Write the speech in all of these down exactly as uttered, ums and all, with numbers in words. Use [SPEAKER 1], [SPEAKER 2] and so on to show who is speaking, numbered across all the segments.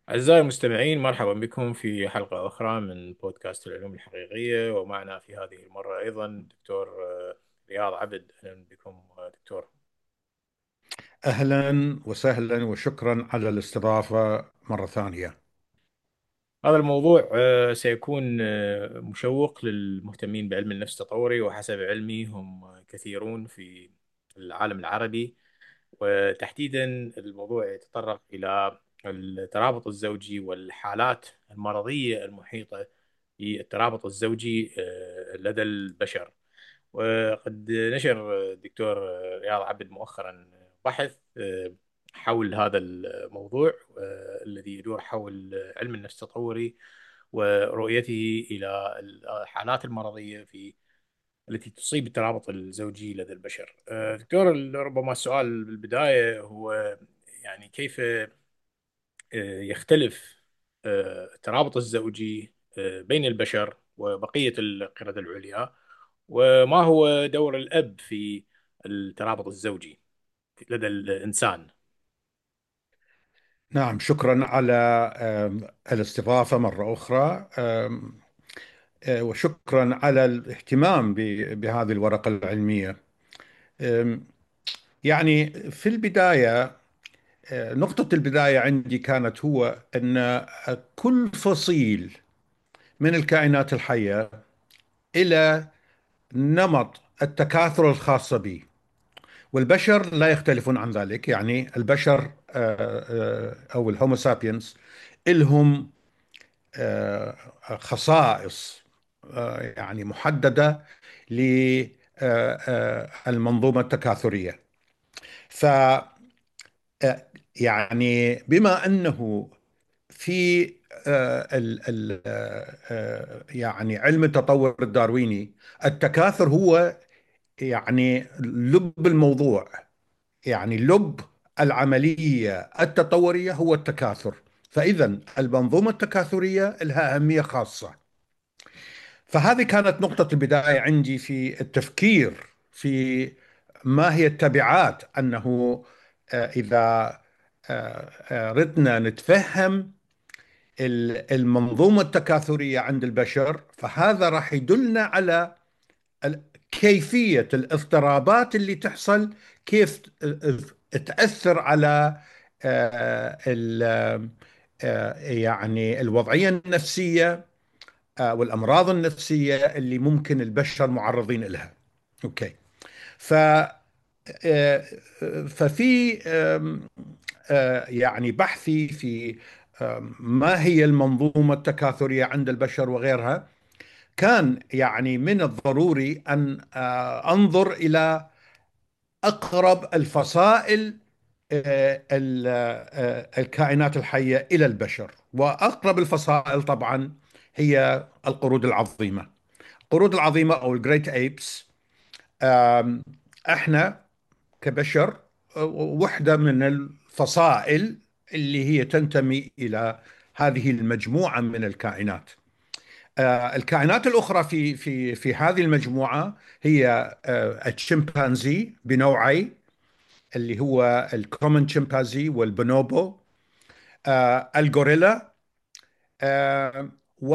[SPEAKER 1] أعزائي المستمعين، مرحبا بكم في حلقة أخرى من بودكاست العلوم الحقيقية. ومعنا في هذه المرة أيضا دكتور آه، رياض عبد. أهلا بكم آه، دكتور.
[SPEAKER 2] أهلا وسهلا وشكرا على الاستضافة مرة ثانية.
[SPEAKER 1] هذا الموضوع آه، سيكون آه، مشوق للمهتمين بعلم النفس التطوري، وحسب علمي هم كثيرون في العالم العربي. وتحديدا الموضوع يتطرق إلى الترابط الزوجي والحالات المرضية المحيطة بالترابط الزوجي آه، لدى البشر. وقد نشر الدكتور رياض عبد مؤخرا بحث آه، حول هذا الموضوع آه، الذي يدور حول علم النفس التطوري ورؤيته إلى الحالات المرضية في التي تصيب الترابط الزوجي لدى البشر. آه، دكتور، ربما السؤال بالبداية هو يعني كيف آه، يختلف آه، الترابط الزوجي آه، بين البشر وبقية القردة العليا، وما هو دور الأب في الترابط الزوجي لدى الإنسان؟
[SPEAKER 2] نعم، شكرا على آم، الاستضافة مرة أخرى. آم، آه، وشكرا على الاهتمام ب- بهذه الورقة العلمية. آم، يعني في البداية، آه، نقطة البداية عندي كانت هو أن كل فصيل من الكائنات الحية إلى نمط التكاثر الخاص به، والبشر لا يختلفون عن ذلك. يعني البشر آه، آه، أو الهومو سابينس إلهم آه، خصائص آه، يعني محددة للمنظومة التكاثرية. ف آه، يعني بما أنه في آه، ال ال آه، آه، يعني علم التطور الدارويني، التكاثر هو يعني لب الموضوع. يعني لب العملية التطورية هو التكاثر. فإذا المنظومة التكاثرية لها أهمية خاصة. فهذه كانت نقطة البداية عندي في التفكير في ما هي التبعات. أنه آه، إذا آه، آه، ردنا نتفهم ال- المنظومة التكاثرية عند البشر، فهذا راح يدلنا على ال- كيفية الاضطرابات اللي تحصل، كيف ت- تأثر على آه، ال- آه، يعني الوضعية النفسية آه، والأمراض النفسية اللي ممكن البشر معرضين لها. أوكي. ف آه، ففي آم، آه، يعني بحثي في آم، ما هي المنظومة التكاثرية عند البشر وغيرها، كان يعني من الضروري أن آه، أنظر إلى أقرب الفصائل آه، ال- آه، الكائنات الحية إلى البشر. وأقرب الفصائل طبعا هي القرود العظيمة. القرود العظيمة أو الجريت أيبس. احنا كبشر آه، وحدة من الفصائل اللي هي تنتمي إلى هذه المجموعة من الكائنات. آه، الكائنات الأخرى في في في هذه المجموعة هي آه، الشمبانزي بنوعي، اللي هو الكومن شمبانزي والبونوبو، آه، الغوريلا، آه،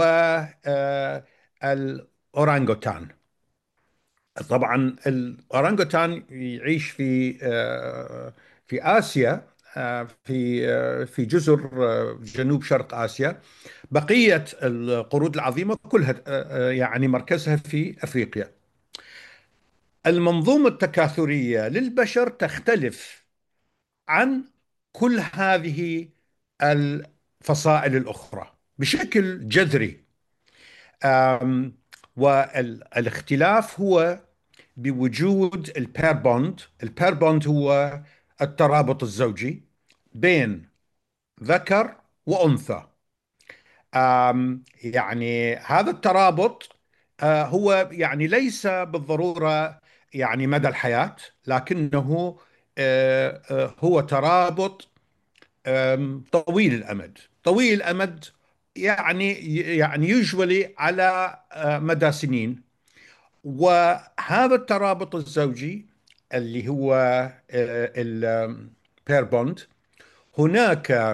[SPEAKER 2] والأورانغوتان. طبعا الأورانغوتان يعيش في آه، في آسيا، آه، في آه، في جزر آه، جنوب شرق آسيا. بقية القرود العظيمة كلها آه، آه، يعني مركزها في أفريقيا. المنظومة التكاثرية للبشر تختلف عن كل هذه الفصائل الأخرى بشكل جذري. آم، والاختلاف هو بوجود البير بوند. البير بوند هو الترابط الزوجي بين ذكر وأنثى. آم، يعني هذا الترابط آه، هو يعني ليس بالضرورة يعني مدى الحياة، لكنه آه، آه، هو ترابط آم، طويل الأمد. طويل الأمد يعني يعني يجولي على آه، مدى سنين. وهذا الترابط الزوجي اللي هو البير بوند، هناك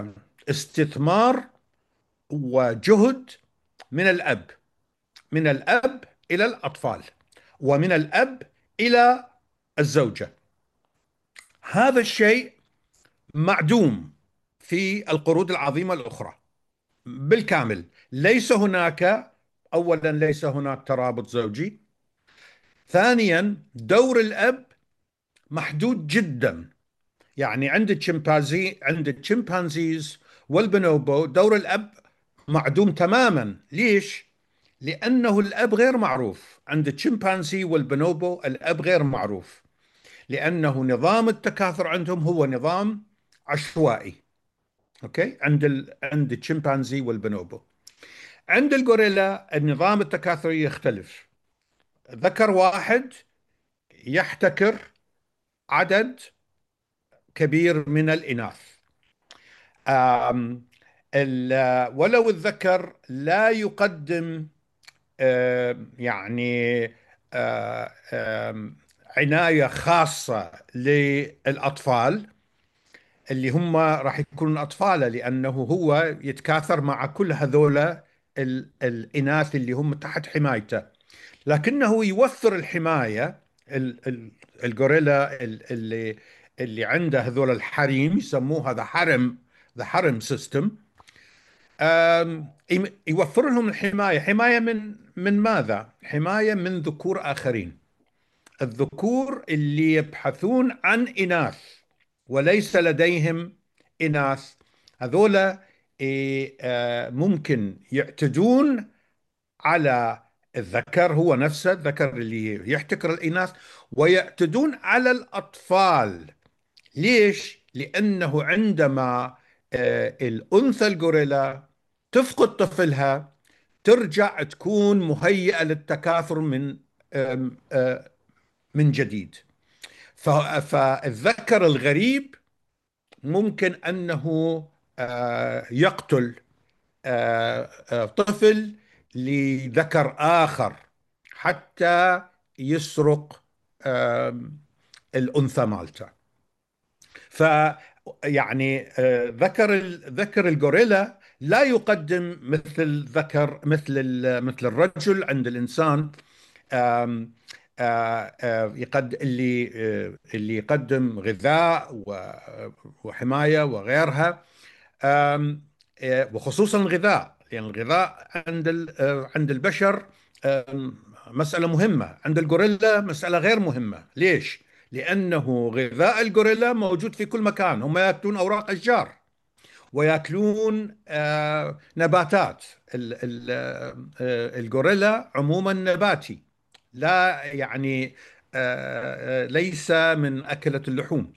[SPEAKER 2] استثمار وجهد من الأب، من الأب إلى الأطفال، ومن الأب إلى الزوجة. هذا الشيء معدوم في القرود العظيمة الأخرى بالكامل. ليس هناك، أولا ليس هناك ترابط زوجي. ثانيا دور الأب محدود جدا. يعني عند الشمبانزي، عند الشمبانزيز والبونوبو دور الأب معدوم تماما. ليش؟ لأنه الأب غير معروف. عند الشمبانزي والبونوبو الأب غير معروف، لأنه نظام التكاثر عندهم هو نظام عشوائي. اوكي، عند ال... عند الشمبانزي والبونوبو. عند الغوريلا النظام التكاثري يختلف. ذكر واحد يحتكر عدد كبير من الإناث. آم، ال- ولو الذكر لا يقدم آم، يعني آه، آم، عناية خاصة للأطفال اللي هم راح يكونوا أطفاله، لأنه هو يتكاثر مع كل هذولا ال- الإناث اللي هم تحت حمايته، لكنه يوفر الحماية. ال- ال- الغوريلا ال- اللي اللي عنده هذول الحريم يسموه هذا حرم، ذا حرم سيستم. يوفر لهم الحماية. حماية من من ماذا؟ حماية من ذكور آخرين. الذكور اللي يبحثون عن إناث وليس لديهم إناث، هذولا إيه، آه، ممكن يعتدون على الذكر، هو نفسه الذكر اللي يحتكر الإناث، ويعتدون على الأطفال. ليش؟ لأنه عندما آه، الأنثى الغوريلا تفقد طفلها ترجع تكون مهيئة للتكاثر من آم، آه، من جديد. ف- فالذكر الغريب ممكن أنه آه، يقتل آه، آه، طفل لذكر آخر حتى يسرق آم، الأنثى مالته. ف يعني آه، ذكر ال- ذكر الغوريلا لا يقدم مثل ذكر مثل ال- مثل الرجل عند الإنسان. آم، آه، آه، يقد اللي آه، اللي يقدم غذاء و- وحماية وغيرها. آم، آه، وخصوصا الغذاء، لأن الغذاء عند ال- آه، عند البشر آم، مسألة مهمة، عند الغوريلا مسألة غير مهمة. ليش؟ لأنه غذاء الغوريلا موجود في كل مكان. هم يأكلون أوراق أشجار، ويأكلون آه، نباتات. ال- ال- آه، الغوريلا عموما نباتي، لا يعني آه، آه، ليس من أكلة اللحوم.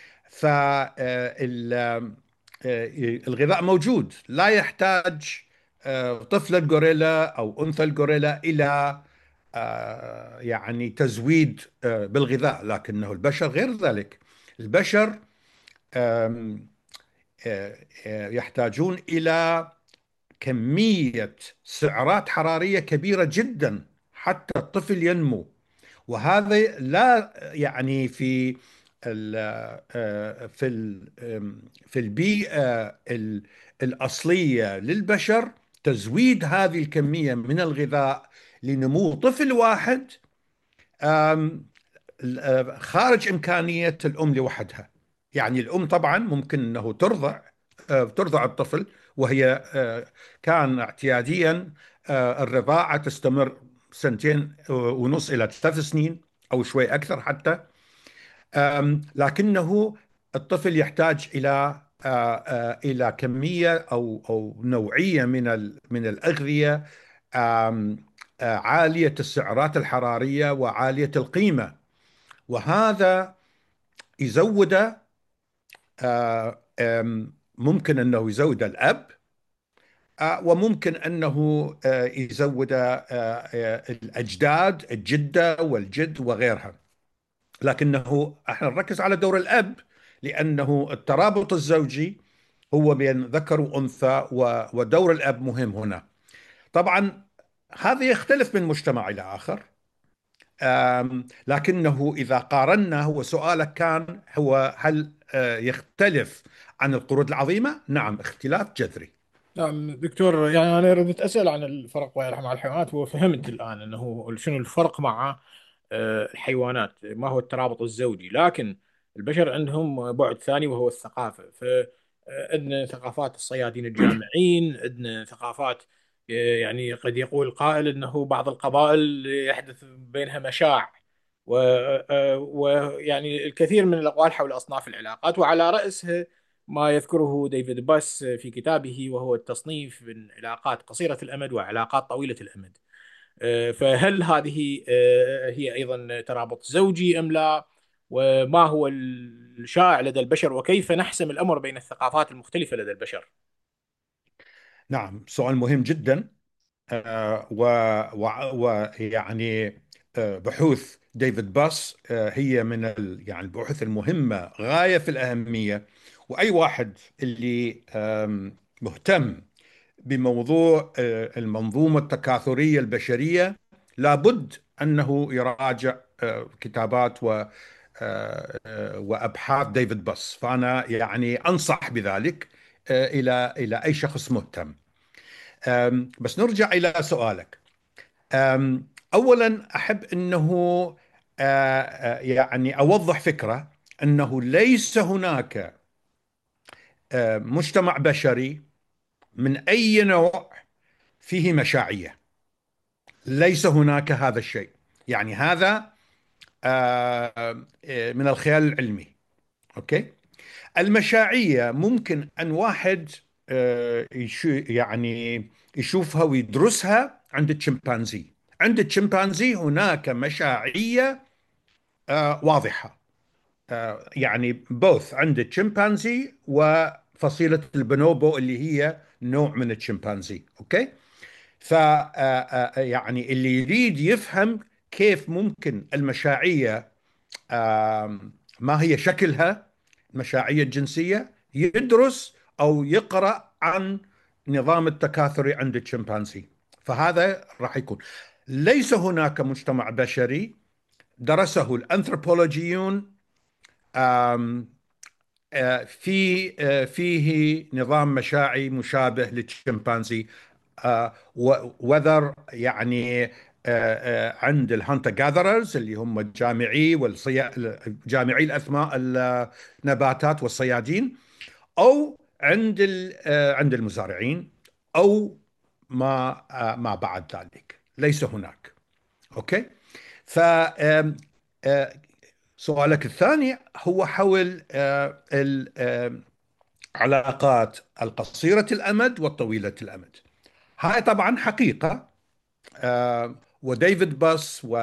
[SPEAKER 2] فالغذاء موجود، لا يحتاج آه، طفل الغوريلا أو أنثى الغوريلا إلى آه، يعني تزويد آه، بالغذاء. لكنه البشر غير ذلك. البشر آم، آه، آه، يحتاجون إلى كمية سعرات حرارية كبيرة جدا حتى الطفل ينمو. وهذا لا يعني في ال آه، في ال آم، في البيئة ال- الأصلية للبشر تزويد هذه الكمية من الغذاء لنمو طفل واحد آم، ال- خارج إمكانية الأم لوحدها. يعني الأم طبعا ممكن أنه ترضع آه، ترضع الطفل، وهي آه، كان اعتياديا آه، الرضاعة تستمر سنتين ونص إلى ثلاث سنين أو شوي أكثر حتى. آم، لكنه الطفل يحتاج إلى آه، آه، إلى كمية أو أو نوعية من ال- من الأغذية آم، آه، عالية السعرات الحرارية وعالية القيمة. وهذا يزود آه، آم، ممكن أنه يزود الأب، آه، وممكن أنه آه، يزود آه، آه، الأجداد، الجدة والجد وغيرها. لكنه احنا نركز على دور الأب، لأنه الترابط الزوجي هو بين ذكر وأنثى، و- ودور الأب مهم هنا. طبعا هذا يختلف من مجتمع إلى آخر. آم، لكنه إذا قارنا، هو سؤالك كان هو هل آه، يختلف عن القرود العظيمة؟ نعم، اختلاف جذري.
[SPEAKER 1] نعم دكتور، يعني أنا ردت أسأل عن الفرق بين مع الحيوانات، وفهمت الآن أنه شنو الفرق مع آه، الحيوانات، ما هو الترابط الزوجي. لكن البشر عندهم بعد ثاني وهو الثقافة. فعندنا ثقافات الصيادين الجامعين، عندنا ثقافات آه، يعني قد يقول قائل أنه بعض القبائل يحدث بينها مشاع، ويعني الكثير من الأقوال حول أصناف العلاقات، وعلى رأسها ما يذكره ديفيد باس في كتابه، وهو التصنيف بين علاقات قصيرة الأمد وعلاقات طويلة الأمد. آه، فهل هذه آه، هي أيضا ترابط زوجي أم لا؟ وما هو الشائع لدى البشر؟ وكيف نحسم الأمر بين الثقافات المختلفة لدى البشر؟
[SPEAKER 2] نعم، سؤال مهم جدا. آه، و و- ويعني آه، بحوث ديفيد باس آه، هي من ال يعني البحوث المهمة غاية في الأهمية. وأي واحد اللي آم، مهتم بموضوع آه، المنظومة التكاثرية البشرية لابد أنه يراجع آه، كتابات و آه، آه، وأبحاث ديفيد باس. فأنا يعني أنصح بذلك آه، إلى إلى أي شخص مهتم. أم، بس نرجع إلى سؤالك. أم، أولا أحب أنه آه، آه، يعني أوضح فكرة أنه ليس هناك آه، مجتمع بشري من أي نوع فيه مشاعية. ليس هناك هذا الشيء. يعني هذا آه، آه، من الخيال العلمي. أوكي. المشاعية ممكن أن واحد آه، يشو يعني يشوفها ويدرسها عند الشمبانزي. عند الشمبانزي هناك مشاعية آه، واضحة. آه، يعني بوث عند الشمبانزي وفصيلة البونوبو اللي هي نوع من الشمبانزي. أوكي. ف آه، آه، يعني اللي يريد يفهم كيف ممكن المشاعية آم، ما هي شكلها، المشاعية الجنسية، يدرس أو يقرأ عن نظام التكاثري عند الشمبانزي. فهذا راح يكون. ليس هناك مجتمع بشري درسه الأنثروبولوجيون آم، آه، في آه، فيه نظام مشاعي مشابه للشمبانزي. وذر يعني آه، آه، عند الهانتر جاذررز اللي هم الجامعي والصيا جامعي الأسماء النباتات والصيادين، أو عند ال- آه، عند المزارعين، أو ما آه، ما بعد ذلك. ليس هناك. أوكي. ف آم، آه، سؤالك الثاني هو حول آه، العلاقات القصيرة الأمد والطويلة الأمد. هاي طبعا حقيقة. آه، وديفيد باس و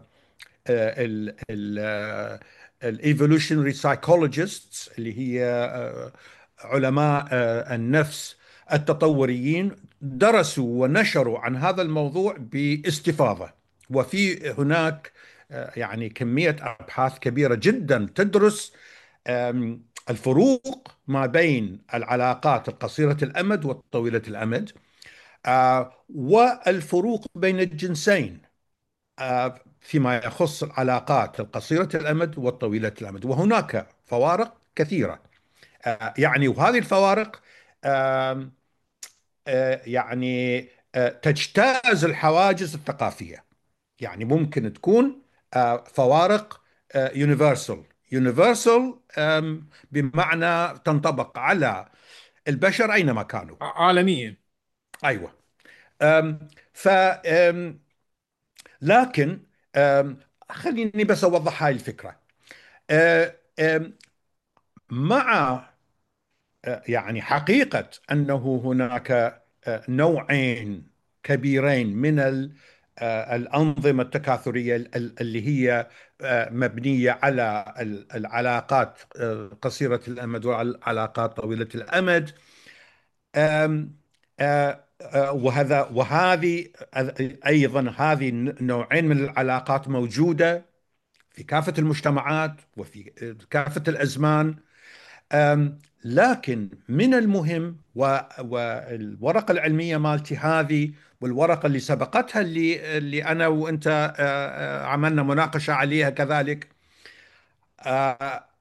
[SPEAKER 2] الايفولوشنري سايكولوجيستس اللي هي آه، علماء آه، النفس التطوريين درسوا ونشروا عن هذا الموضوع باستفاضة. وفي هناك آه، يعني كمية أبحاث كبيرة جدا تدرس آم، الفروق ما بين العلاقات القصيرة الأمد والطويلة الأمد، آه، والفروق بين الجنسين آه، فيما يخص العلاقات القصيرة الأمد والطويلة الأمد. وهناك فوارق كثيرة. آه، يعني وهذه الفوارق آم، آه، يعني آه، تجتاز الحواجز الثقافية. يعني ممكن تكون آه، فوارق يونيفرسال. يونيفرسال بمعنى تنطبق على البشر أينما كانوا.
[SPEAKER 1] ع- عالميا.
[SPEAKER 2] أيوة. أم، ف أم، لكن أم، خليني بس أوضح هاي الفكرة. أه، أم، مع أه، يعني حقيقة أنه هناك أه، نوعين كبيرين من ال- أه، الأنظمة التكاثرية ال- اللي هي أه، مبنية على ال- العلاقات أه، قصيرة الأمد والعلاقات طويلة الأمد. أم، أه، أه، وهذا وهذه أيضا هذه النوعين من العلاقات موجودة في كافة المجتمعات وفي كافة الأزمان. أم، لكن من المهم و- والورقة العلمية مالتي هذه والورقة اللي سبقتها اللي اللي أنا وأنت أه، أه، عملنا مناقشة عليها كذلك،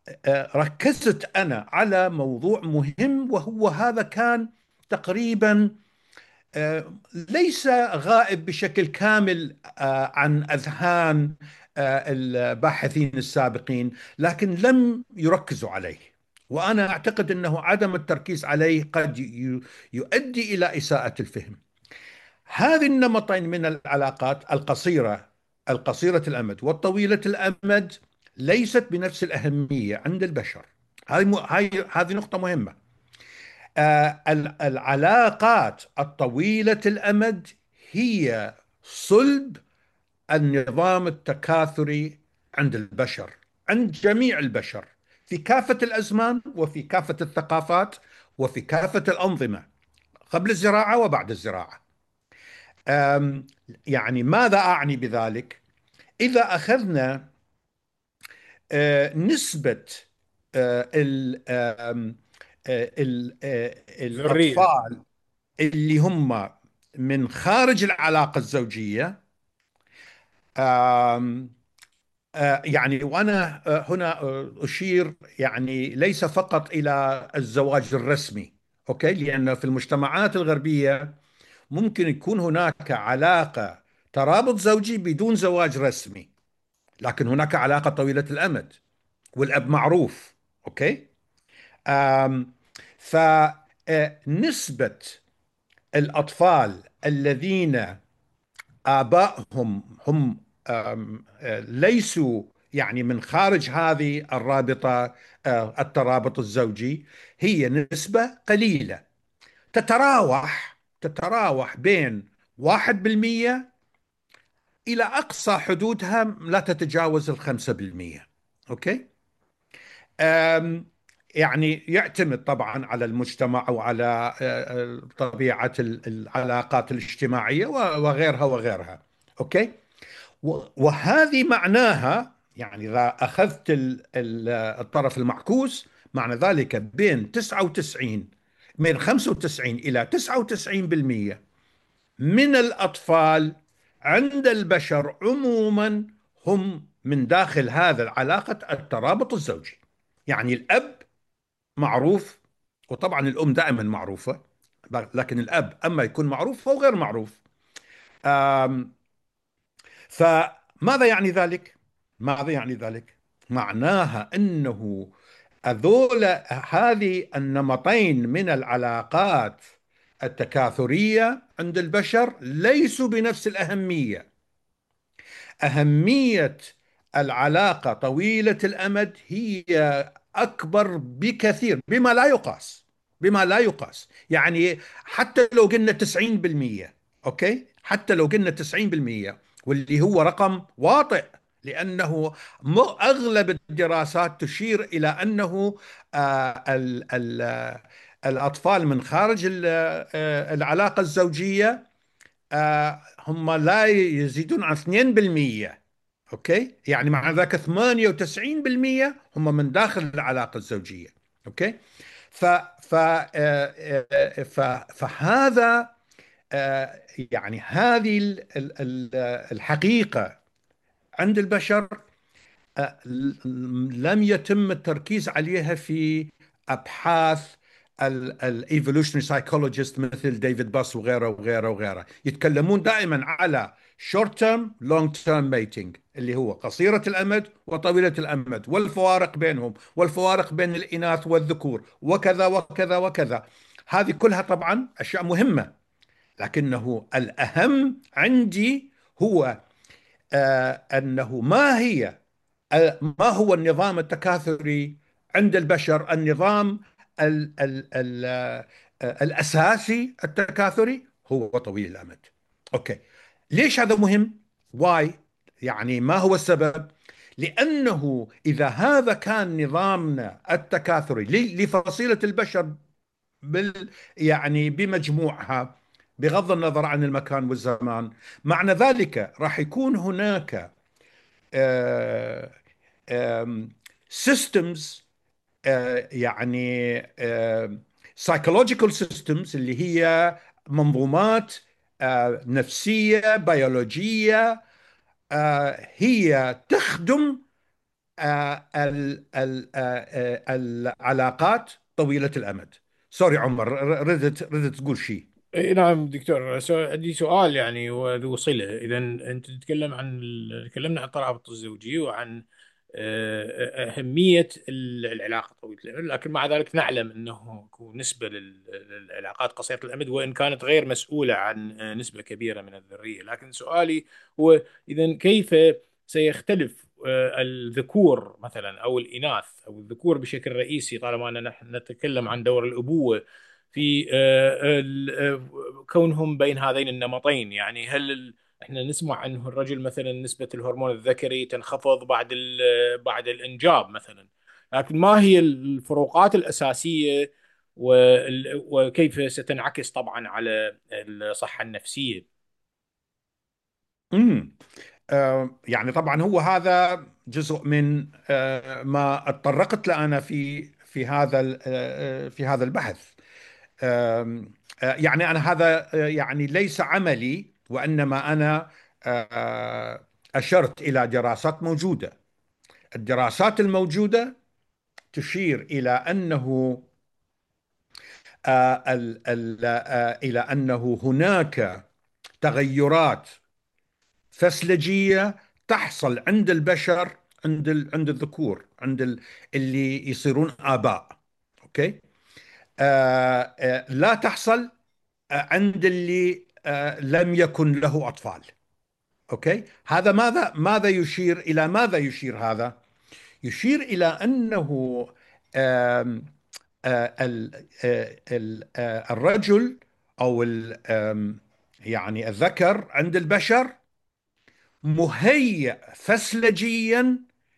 [SPEAKER 2] ركزت أنا على موضوع مهم، وهو هذا كان تقريبا آه، ليس غائب بشكل كامل آه، عن أذهان آه، الباحثين السابقين، لكن لم يركزوا عليه. وأنا أعتقد أنه عدم التركيز عليه قد ي- يؤدي إلى إساءة الفهم. هذه النمطين من العلاقات، القصيرة القصيرة الأمد والطويلة الأمد، ليست بنفس الأهمية عند البشر. هذه م- هاي- هذه نقطة مهمة. آه، ال- العلاقات الطويلة الأمد هي صلب النظام التكاثري عند البشر، عند جميع البشر، في كافة الأزمان وفي كافة الثقافات وفي كافة الأنظمة، قبل الزراعة وبعد الزراعة. أم، يعني ماذا أعني بذلك؟ إذا أخذنا آه، نسبة آه، ال- آم، آه، ال- آه،
[SPEAKER 1] ذرية.
[SPEAKER 2] الأطفال اللي هم من خارج العلاقة الزوجية، آم، آه، يعني وأنا آه، هنا آه، أشير يعني ليس فقط إلى الزواج الرسمي، أوكي، لأن في المجتمعات الغربية ممكن يكون هناك علاقة، ترابط زوجي بدون زواج رسمي، لكن هناك علاقة طويلة الأمد والأب معروف. أوكي. آم، فنسبة الأطفال الذين آبائهم هم آم، آه، ليسوا يعني من خارج هذه الرابطة، آه، الترابط الزوجي، هي نسبة قليلة، تتراوح تتراوح بين واحد بالمئة إلى أقصى حدودها لا تتجاوز الخمسة بالمئة. أوكي. أم، يعني يعتمد طبعا على المجتمع وعلى آه، آه، طبيعة ال- العلاقات الاجتماعية و- وغيرها وغيرها. أوكي. و- وهذه معناها، يعني إذا أخذت ال- ال- الطرف المعكوس، معنى ذلك بين تسعة وتسعين، من خمسة وتسعين إلى تسعة وتسعين بالمئة من الأطفال عند البشر عموما هم من داخل هذا العلاقة الترابط الزوجي. يعني الأب معروف، وطبعا الأم دائما معروفة، لكن الأب أما يكون معروف أو غير معروف. آم، فماذا يعني ذلك؟ ماذا يعني ذلك؟ معناها أنه هذول هذه النمطين من العلاقات التكاثرية عند البشر ليسوا بنفس الأهمية. أهمية العلاقة طويلة الأمد هي أكبر بكثير، بما لا يقاس، بما لا يقاس. يعني حتى لو قلنا تسعين بالمئة، أوكي، حتى لو قلنا تسعين بالمئة، واللي هو رقم واطئ، لأنه م- أغلب الدراسات تشير إلى أنه آه، ال ال آه، الأطفال من خارج ال- آه، العلاقة الزوجية آه، هم لا يزيدون عن اثنين بالمئة. اوكي، يعني مع ذلك ثمانية وتسعين بالمئة هم من داخل العلاقة الزوجية. اوكي. ف ف آه، آه، ف فهذا آه، يعني هذه ال- ال- ال- الحقيقة عند البشر آه، لم يتم التركيز عليها في ابحاث الايفولوشنري سايكولوجيست مثل ديفيد باس وغيره وغيره وغيره. يتكلمون دائما على شورت تيرم لونج تيرم ميتنج، اللي هو قصيرة الأمد وطويلة الأمد، والفوارق بينهم، والفوارق بين الإناث والذكور، وكذا وكذا وكذا. هذه كلها طبعا أشياء مهمة، لكنه الأهم عندي هو آه، أنه ما هي ما هو النظام التكاثري عند البشر. النظام ال ال ال الأساسي التكاثري هو طويل الأمد. أوكي. ليش هذا مهم؟ واي، يعني ما هو السبب؟ لأنه إذا هذا كان نظامنا التكاثري ل- لفصيلة البشر بال يعني بمجموعها، بغض النظر عن المكان والزمان، معنى ذلك راح يكون هناك سيستمز، يعني سايكولوجيكال سيستمز، اللي هي منظومات آه، نفسية بيولوجية، آه، هي تخدم آه، ال- ال- آه، آه، العلاقات طويلة الأمد. سوري عمر، ر- ردت ردت تقول شيء.
[SPEAKER 1] إي نعم دكتور، سو- عندي سؤال يعني وذو صلة. إذا أنت تتكلم عن ال- تكلمنا عن الترابط الزوجي وعن آه، أهمية ال- العلاقة طويلة الأمد، لكن مع ذلك نعلم أنه نسبة لل- للعلاقات قصيرة الأمد وإن كانت غير مسؤولة عن آه، نسبة كبيرة من الذرية. لكن سؤالي هو إذا كيف سيختلف آه، الذكور مثلا أو الإناث أو الذكور بشكل رئيسي، طالما أننا نحن نتكلم عن دور الأبوة في آه، ال- آه، كونهم بين هذين النمطين. يعني هل ال- احنا نسمع انه الرجل مثلا نسبة الهرمون الذكري تنخفض بعد ال- بعد الانجاب مثلا، لكن ما هي الفروقات الأساسية وال- وكيف ستنعكس طبعا على الصحة النفسية؟
[SPEAKER 2] امم آه، يعني طبعا هو هذا جزء من آه، ما اتطرقت له انا في في هذا ال- آه، في هذا البحث. آم، آه، يعني انا هذا آه، يعني ليس عملي، وانما انا آه، اشرت الى دراسات موجوده. الدراسات الموجوده تشير الى انه آه، ال- ال- آه، الى انه هناك تغيرات فسلجيه تحصل عند البشر، عند ال- عند الذكور، عند ال- اللي يصيرون اباء. اوكي. آه آه لا تحصل آه عند اللي آه لم يكن له اطفال. اوكي. هذا ماذا ماذا يشير الى ماذا يشير هذا؟ يشير الى انه آم، آه، ال- آه، ال- آه، الرجل او ال- آم، يعني الذكر عند البشر مهيئ فسلجيا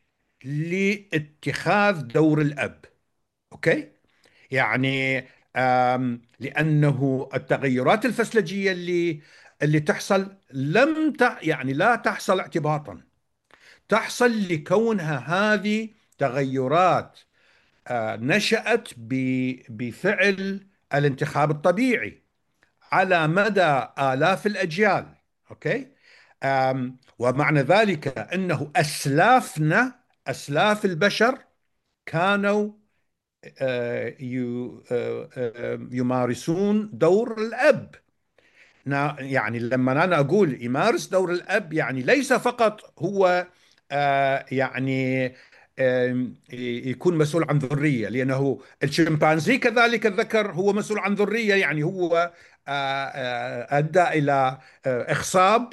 [SPEAKER 2] لاتخاذ دور الاب. اوكي. يعني آم، لانه التغيرات الفسلجيه اللي اللي تحصل لم ت... يعني لا تحصل اعتباطا، تحصل لكونها هذه تغيرات آه، نشأت ب- بفعل الانتخاب الطبيعي على مدى آلاف الأجيال. أوكي. أم، ومعنى ذلك أنه أسلافنا، أسلاف البشر كانوا آه، يو- آه، آه، يمارسون دور الأب. نا- يعني لما أنا أقول يمارس دور الأب، يعني ليس فقط هو آه، يعني آم، ي- يكون مسؤول عن ذرية، لأنه الشمبانزي كذلك الذكر هو مسؤول عن ذرية. يعني هو آه، آه، أدى إلى آه، إخصاب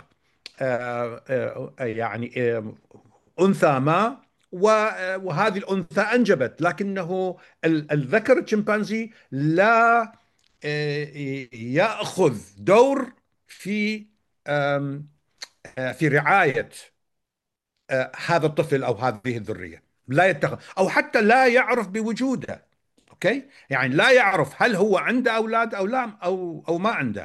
[SPEAKER 2] آه، آه، يعني آه، أنثى ما، و- آه، وهذه الأنثى أنجبت، لكنه ال- الذكر الشمبانزي لا آه، يأخذ دور في آم، آه، في رعاية آه، هذا الطفل أو هذه الذرية. لا يتخذ، أو حتى لا يعرف بوجوده. أوكي. يعني لا يعرف هل هو عنده أولاد أو لا، أو أو ما عنده.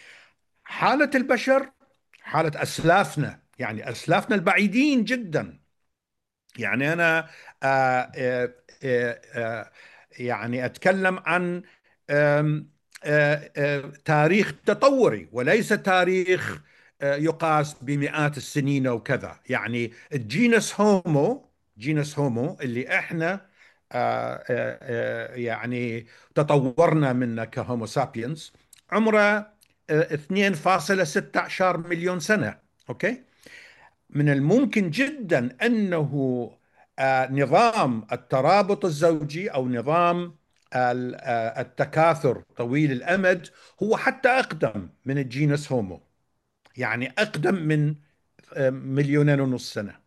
[SPEAKER 2] حالة البشر، حالة أسلافنا، يعني أسلافنا البعيدين جدا. يعني أنا آه، آه، آه، آه، يعني أتكلم عن آم، آه، آه، تاريخ تطوري، وليس تاريخ آه، يقاس بمئات السنين وكذا. يعني الجينس هومو، جينس هومو اللي احنا آه، آه، آه، يعني تطورنا منه كهومو سابينز، عمره آه، اثنين فاصلة ستة عشر مليون سنة. اوكي. من الممكن جدا انه آه، نظام الترابط الزوجي او نظام ال- آه، التكاثر طويل الامد هو حتى اقدم من الجينس هومو، يعني اقدم من آه، مليونين ونص سنه.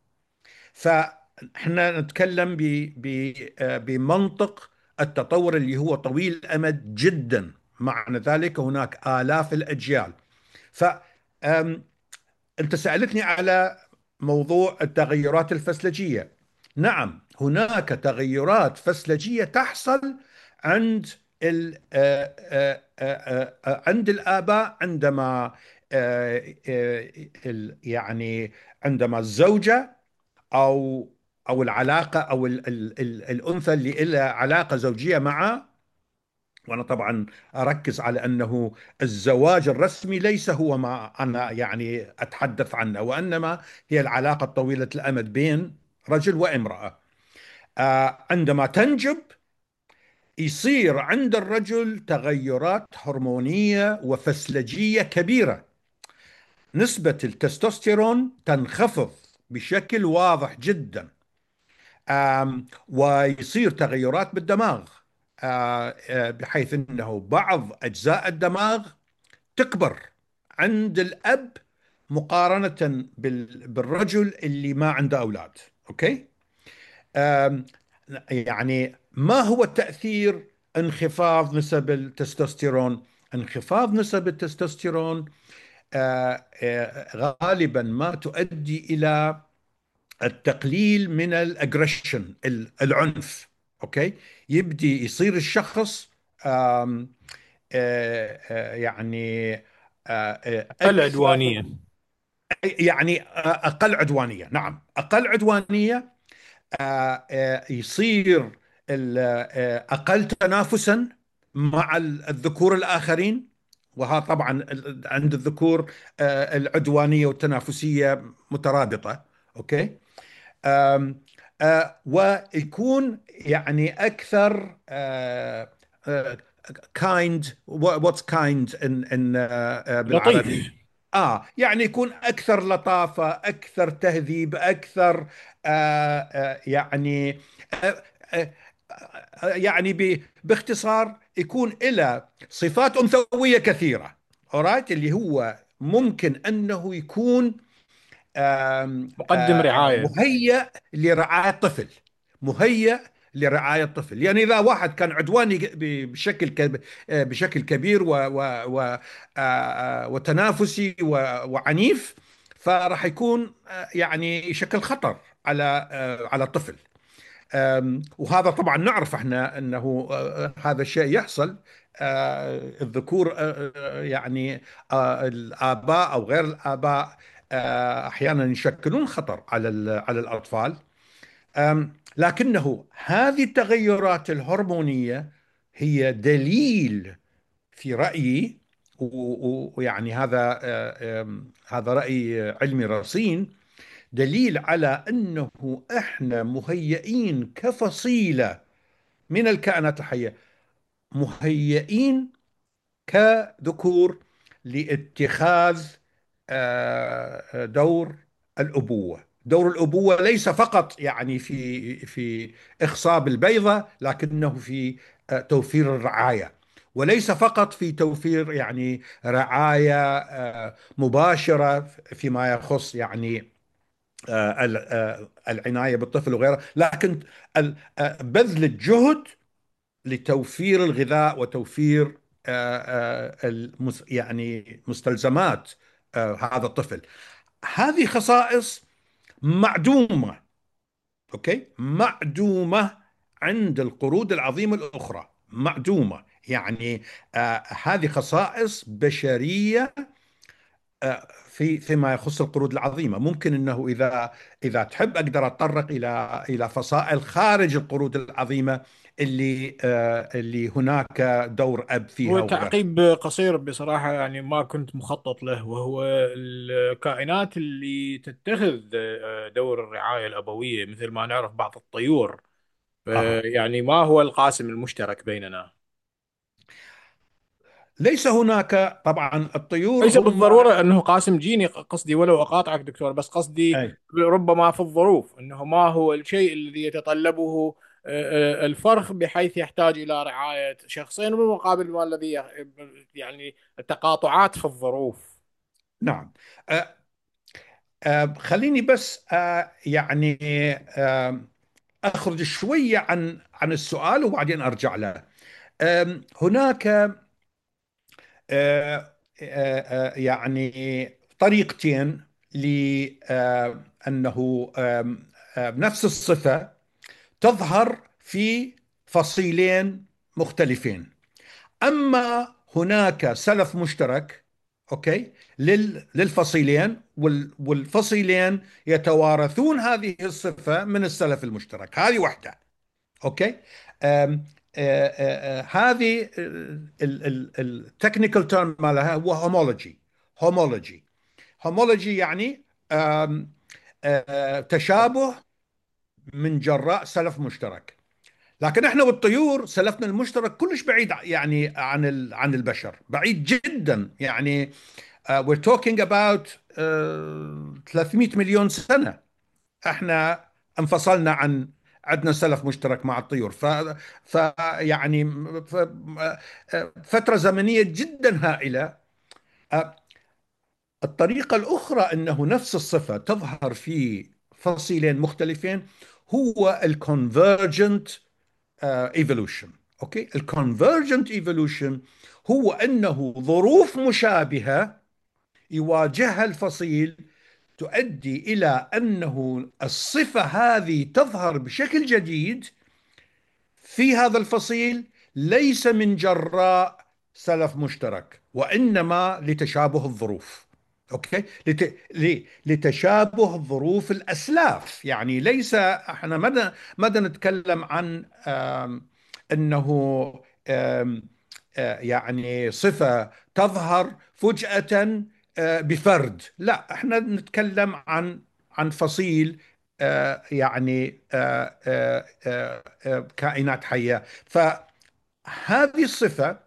[SPEAKER 2] فاحنا نتكلم ب- ب- آه، بمنطق التطور اللي هو طويل الامد جدا، معنى ذلك هناك آلاف الأجيال. ف آم، أنت سألتني على موضوع التغيرات الفسلجية. نعم، هناك تغيرات فسلجية تحصل عند ال آه، آه، آه، آه، عند الآباء عندما آه، آه، ال- يعني عندما الزوجة أو أو العلاقة أو ال- ال- ال- الأنثى اللي لها علاقة زوجية معه. وأنا طبعا أركز على أنه الزواج الرسمي ليس هو ما أنا يعني أتحدث عنه، وإنما هي العلاقة طويلة الأمد بين رجل وامرأة. آه، عندما تنجب يصير عند الرجل تغيرات هرمونية وفسلجية كبيرة. نسبة التستوستيرون تنخفض بشكل واضح جدا. آم، ويصير تغيرات بالدماغ، آه، آه، بحيث أنه بعض أجزاء الدماغ تكبر عند الأب مقارنة بال- بالرجل اللي ما عنده أولاد. أوكي. آم، يعني ما هو تأثير انخفاض نسب التستوستيرون؟ انخفاض نسب التستوستيرون آه، آه، غالبا ما تؤدي إلى التقليل من الاجريشن، العنف. اوكي. يبدي يصير الشخص آم، آه، آه، يعني آه، آه، اكثر،
[SPEAKER 1] العدوانية.
[SPEAKER 2] يعني آه، اقل عدوانيه. نعم، اقل عدوانيه. آه، آه، يصير ال- آه، اقل تنافسا مع ال- الذكور الاخرين. وهذا طبعا ال- عند الذكور آه، العدوانيه والتنافسيه مترابطه. اوكي. آم، آه، ويكون يعني اكثر كايند. واتس كايند ان ان بالعربي؟
[SPEAKER 1] لطيف.
[SPEAKER 2] اه يعني يكون اكثر لطافه، اكثر تهذيب، اكثر آه آه يعني آه آه آه، يعني ب- باختصار يكون له صفات انثويه كثيره. اورايت، اللي هو ممكن انه يكون آم،
[SPEAKER 1] مقدم
[SPEAKER 2] آه،
[SPEAKER 1] رعاية.
[SPEAKER 2] مهيأ لرعاية طفل. مهيأ لرعاية طفل. يعني إذا واحد كان عدواني ب- بشكل ك- آه، بشكل كبير و و و آه، آه، وتنافسي و- وعنيف، فراح يكون آه، يعني يشكل خطر على آه، على الطفل. أم، وهذا طبعا نعرف احنا انه آه، هذا الشيء يحصل. آه، الذكور آه، آه، يعني آه، الآباء أو غير الآباء آه، أحيانا يشكلون خطر على ال- على الأطفال. أم، لكنه هذه التغيرات الهرمونية هي دليل في رأيي، و- و- ويعني هذا آه، آم، هذا رأي علمي رصين، دليل على أنه إحنا مهيئين كفصيلة من الكائنات الحية، مهيئين كذكور لاتخاذ آه، دور الأبوة. دور الأبوة ليس فقط يعني في في إخصاب البيضة، لكنه في آه، توفير الرعاية. وليس فقط في توفير يعني رعاية آه، مباشرة فيما يخص يعني آه، ال- آه، العناية بالطفل وغيره، لكن ال- آه، بذل الجهد لتوفير الغذاء وتوفير آه، آه، المس- يعني مستلزمات آه، هذا الطفل. هذه خصائص معدومة. اوكي، معدومة عند القرود العظيمة الأخرى، معدومة يعني. آه، هذه خصائص بشرية آه، في فيما يخص القرود العظيمة. ممكن انه اذا اذا تحب اقدر اتطرق الى الى فصائل خارج القرود العظيمة اللي آه، اللي هناك دور اب فيها
[SPEAKER 1] هو
[SPEAKER 2] وغيرها.
[SPEAKER 1] تعقيب قصير بصراحة، يعني ما كنت مخطط له، وهو الكائنات اللي تتخذ دور الرعاية الأبوية مثل ما نعرف بعض الطيور.
[SPEAKER 2] اها.
[SPEAKER 1] يعني ما هو القاسم المشترك بيننا؟
[SPEAKER 2] ليس هناك طبعا. الطيور
[SPEAKER 1] ليس
[SPEAKER 2] هم
[SPEAKER 1] بالضرورة أنه قاسم جيني، قصدي ولو أقاطعك دكتور، بس قصدي
[SPEAKER 2] أي.
[SPEAKER 1] ربما في الظروف أنه ما هو الشيء الذي يتطلبه آه، آه، الفرخ بحيث يحتاج إلى رعاية شخصين، بالمقابل ما الذي يخ- يعني التقاطعات في الظروف.
[SPEAKER 2] نعم. آه، آه، خليني بس آه، يعني آه، اخرج شوية عن عن السؤال وبعدين ارجع له. آم، هناك آه، آه، آه، يعني طريقتين لأنه نفس الصفة تظهر في فصيلين مختلفين. أما هناك سلف مشترك، أوكي، لل- للفصيلين، وال- والفصيلين يتوارثون هذه الصفة من السلف المشترك. هذه واحدة. اوكي. أم آه، آه، آه، هذه التكنيكال تيرم مالها هو هومولوجي. هومولوجي هومولوجي يعني أم، آه، تشابه من جراء سلف مشترك. لكن احنا والطيور سلفنا المشترك كلش بعيد، يعني عن ال- عن البشر، بعيد جدا يعني. uh, we're talking about uh, ثلاثمئة مليون سنة احنا انفصلنا عن، عندنا سلف مشترك مع الطيور. ف ف يعني ف فترة زمنية جدا هائلة. آه، الطريقة الأخرى أنه نفس الصفة تظهر في فصيلين مختلفين، هو الكونفرجنت ايفولوشن. اوكي، الكونفرجنت ايفولوشن هو انه ظروف مشابهه يواجهها الفصيل تؤدي الى انه الصفه هذه تظهر بشكل جديد في هذا الفصيل، ليس من جراء سلف مشترك، وإنما لتشابه الظروف. أوكي، لت... ل... لتشابه ظروف الأسلاف. يعني ليس احنا مدى مدى نتكلم عن آم... أنه آم... آه، يعني صفة تظهر فجأة آه، بفرد. لا، احنا نتكلم عن عن فصيل، آه، يعني آه، آه، آه، آه، كائنات حية. فهذه الصفة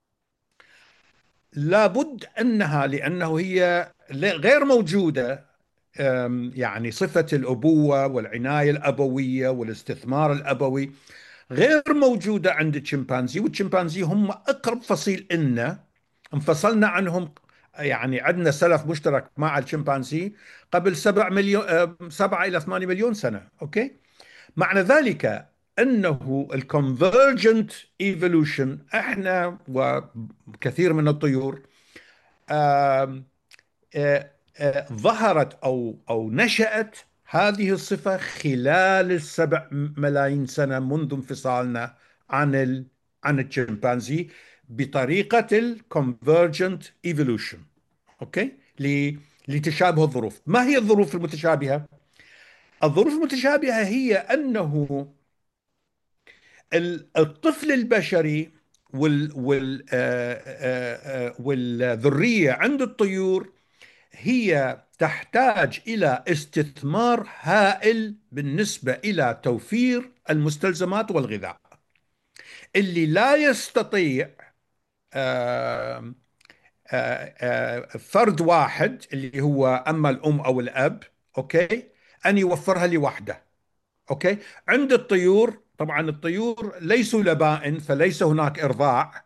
[SPEAKER 2] لابد أنها، لأنه هي غير موجودة، آم، يعني صفة الأبوة والعناية الأبوية والاستثمار الأبوي غير موجودة عند الشمبانزي. والشمبانزي هم أقرب فصيل إلنا، انفصلنا عنهم. يعني عندنا سلف مشترك مع الشمبانزي قبل سبع مليون، آه، سبعة إلى ثمانية مليون سنة. أوكي، معنى ذلك أنه الكونفرجنت ايفولوشن احنا وكثير من الطيور آم، آه، آه، ظهرت أو أو نشأت هذه الصفة خلال السبع ملايين سنة منذ انفصالنا عن ال عن الشمبانزي بطريقة الكونفرجنت ايفولوشن. اوكي، ل- لتشابه الظروف. ما هي الظروف المتشابهة؟ الظروف المتشابهة هي أنه ال- الطفل البشري وال وال آه، آه، آه، والذرية عند الطيور هي تحتاج إلى استثمار هائل بالنسبة إلى توفير المستلزمات والغذاء، اللي لا يستطيع آه، آه، آه، فرد واحد اللي هو أما الأم أو الأب، أوكي، أن يوفرها لوحده. أوكي، عند الطيور طبعا الطيور ليسوا لبائن، فليس هناك إرضاع.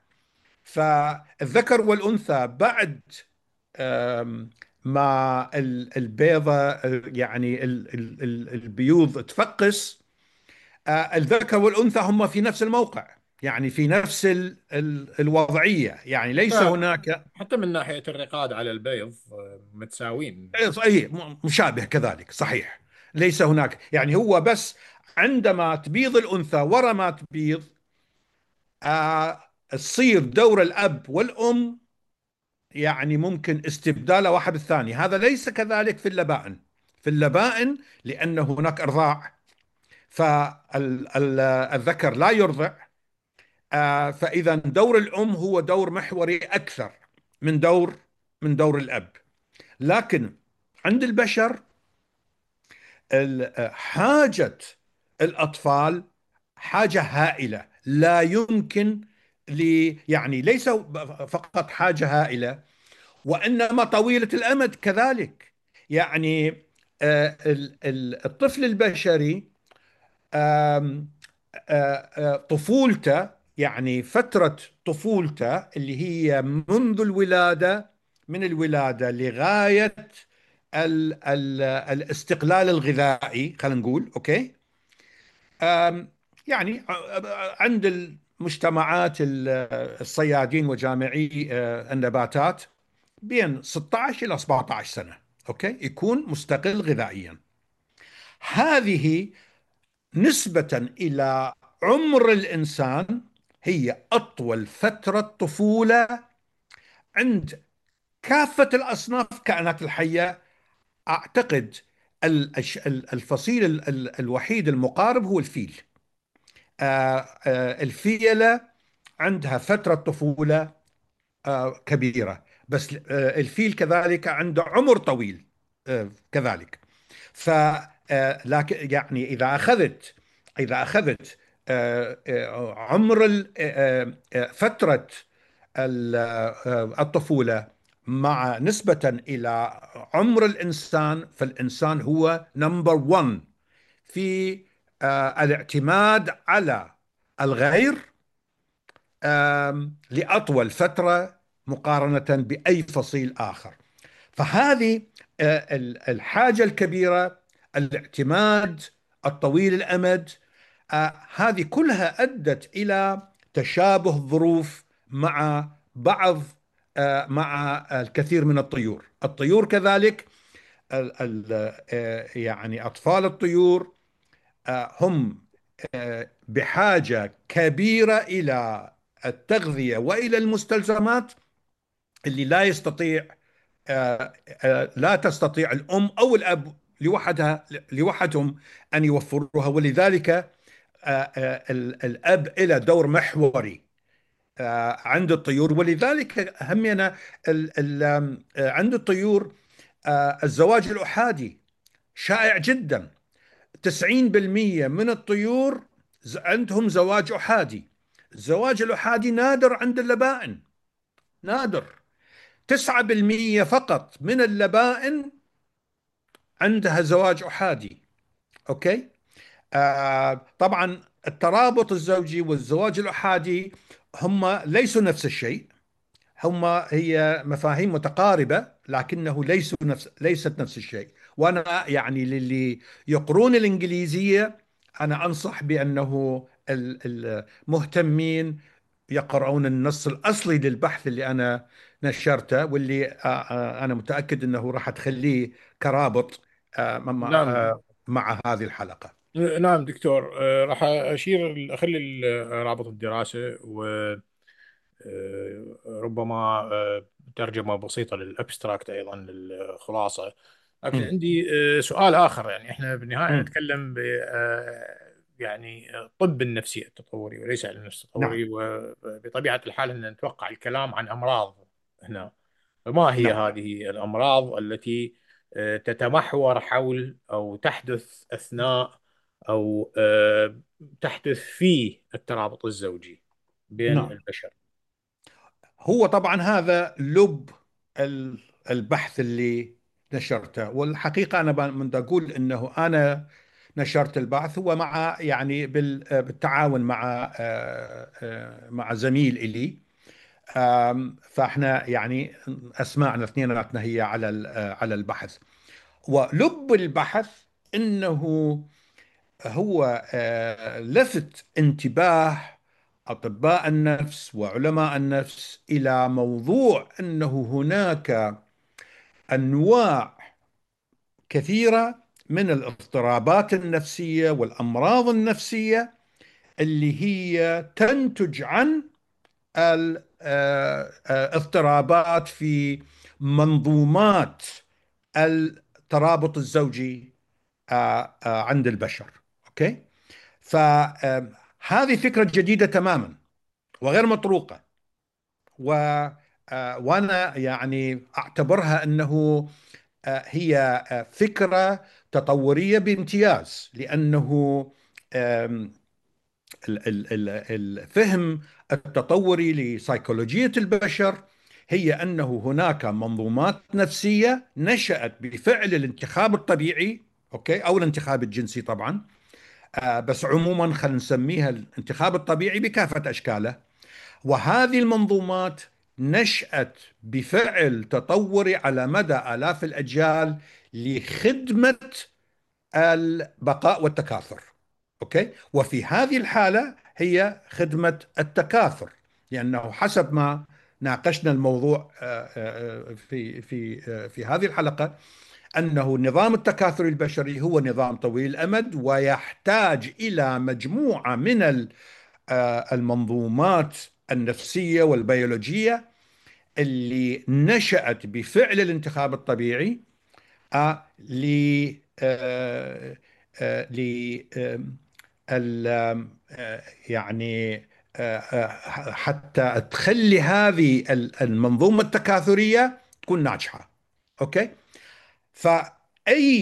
[SPEAKER 2] فالذكر والأنثى بعد آم، ما ال- البيضة، آه، يعني ال- ال- ال- البيوض تفقس، آه، الذكر والأنثى هم في نفس الموقع، يعني في نفس ال- ال- الوضعية، يعني ليس
[SPEAKER 1] حتى
[SPEAKER 2] هناك.
[SPEAKER 1] حتى من ناحية الرقاد على البيض آه، متساوين.
[SPEAKER 2] أي مشابه كذلك، صحيح. ليس هناك، يعني هو بس عندما تبيض الأنثى ورا ما تبيض آه تصير دور الأب والأم، يعني ممكن استبدال واحد بالثاني. هذا ليس كذلك في اللبائن. في اللبائن لأن هناك إرضاع، فالذكر لا يرضع، آه فإذا دور الأم هو دور محوري أكثر من دور من دور الأب. لكن عند البشر ال- حاجة الأطفال حاجة هائلة، لا يمكن لي، يعني ليس فقط حاجة هائلة، وإنما طويلة الأمد كذلك. يعني آه، ال- ال- الطفل البشري آم، آه، آه، طفولته، يعني فترة طفولته اللي هي منذ الولادة، من الولادة لغاية ال ال الاستقلال الغذائي، خلينا نقول. أوكي، آم، يعني آه، عند المجتمعات ال- الصيادين وجامعي آه، النباتات بين ستة عشر إلى سبعة عشر سنة، أوكي، يكون مستقل غذائيا. هذه نسبة إلى عمر الإنسان هي أطول فترة طفولة عند كافة الأصناف كائنات الحية. أعتقد ال- الش- ال- الفصيل ال- ال- الوحيد المقارب هو الفيل. آه، آه، الفيلة عندها فترة طفولة آه، كبيرة، بس آه، الفيل كذلك عنده عمر طويل آه، كذلك. آه، لكن يعني إذا أخذت إذا أخذت آه، آه، عمر ال- آه، آه، فترة ال- آه، الطفولة مع نسبة إلى عمر الإنسان، فالإنسان هو نمبر واحد في آه، الاعتماد على الغير آم، لأطول فترة مقارنة بأي فصيل آخر. فهذه آه، ال- الحاجة الكبيرة، الاعتماد الطويل الأمد، آه، هذه كلها أدت إلى تشابه ظروف مع بعض آه، مع الكثير من الطيور. الطيور كذلك، ال- ال- آه، يعني أطفال الطيور آه، هم آه، بحاجة كبيرة إلى التغذية وإلى المستلزمات اللي لا يستطيع آه، آه، لا تستطيع الأم أو الأب لوحدها لوحدهم أن يوفروها. ولذلك آه، آه، ال- الأب له دور محوري آه، عند الطيور. ولذلك همنا ال- ال- آم، آه، عند الطيور آه، الزواج الأحادي شائع جدا. تسعين بالمئة من الطيور ز- عندهم زواج أحادي. الزواج الأحادي نادر عند اللبائن، نادر. تسعة بالمئة فقط من اللبائن عندها زواج أحادي. أوكي. آه طبعا الترابط الزوجي والزواج الأحادي هم ليسوا نفس الشيء. هم هي مفاهيم متقاربة لكنه ليسوا نفس ليست نفس الشيء. وأنا يعني للي يقرون الإنجليزية أنا أنصح بأنه ال- المهتمين يقرؤون النص الأصلي للبحث اللي أنا نشرته، واللي آه، آه، أنا متأكد أنه راح تخليه كرابط آه، مع
[SPEAKER 1] نعم.
[SPEAKER 2] آه، مع هذه الحلقة.
[SPEAKER 1] نعم دكتور، آه، راح أشير أخلي ال- رابط الدراسة، وربما ترجمة بسيطة للأبستراكت أيضا للخلاصة. لكن
[SPEAKER 2] مم.
[SPEAKER 1] عندي آه، سؤال آخر. يعني إحنا بالنهاية
[SPEAKER 2] مم.
[SPEAKER 1] نتكلم ب آه، يعني الطب النفسي التطوري وليس علم النفس
[SPEAKER 2] نعم.
[SPEAKER 1] التطوري، وبطبيعة الحال أن نتوقع الكلام عن أمراض هنا. فما هي
[SPEAKER 2] نعم.
[SPEAKER 1] هذه الأمراض التي آه، تتمحور حول أو تحدث أثناء أو آه، تحدث في الترابط الزوجي بين
[SPEAKER 2] نعم.
[SPEAKER 1] البشر؟
[SPEAKER 2] هو طبعا هذا لب ال- البحث اللي نشرته. والحقيقة أنا ب- من أقول أنه أنا نشرت البحث هو مع يعني بال- بالتعاون مع آه، آه، مع زميل إلي. آم، فاحنا يعني أسماعنا اثنيناتنا هي على ال- آه، على البحث. ولب البحث أنه هو آه، لفت انتباه أطباء النفس وعلماء النفس إلى موضوع أنه هناك أنواع كثيرة من الاضطرابات النفسية والأمراض النفسية اللي هي تنتج عن الاضطرابات في منظومات الترابط الزوجي آه، آه، عند البشر. أوكي. فهذه فكرة جديدة تماما وغير مطروقة. و آه، وأنا يعني أعتبرها أنه آه، هي آه، فكرة تطورية بامتياز. لأنه آم، ال- ال- ال- الفهم التطوري لسيكولوجية البشر هي أنه هناك منظومات نفسية نشأت بفعل الانتخاب الطبيعي، أوكي، أو الانتخاب الجنسي طبعا. آه، بس عموما خلينا نسميها الانتخاب الطبيعي بكافة أشكاله. وهذه المنظومات نشأت بفعل تطوري على مدى آلاف الأجيال لخدمة البقاء والتكاثر. أوكي. وفي هذه الحالة هي خدمة التكاثر، لأنه حسب ما ناقشنا الموضوع آه، آه، في في آه، في هذه الحلقة أنه النظام التكاثري البشري هو نظام طويل الأمد ويحتاج إلى مجموعة من ال- آه، المنظومات النفسية والبيولوجية اللي نشأت بفعل الانتخاب الطبيعي آه، ل آه، آه، ل آم، ال- آم، آه، يعني آه، آه، حتى تخلي هذه ال- المنظومة التكاثرية تكون ناجحة. أوكي. فأي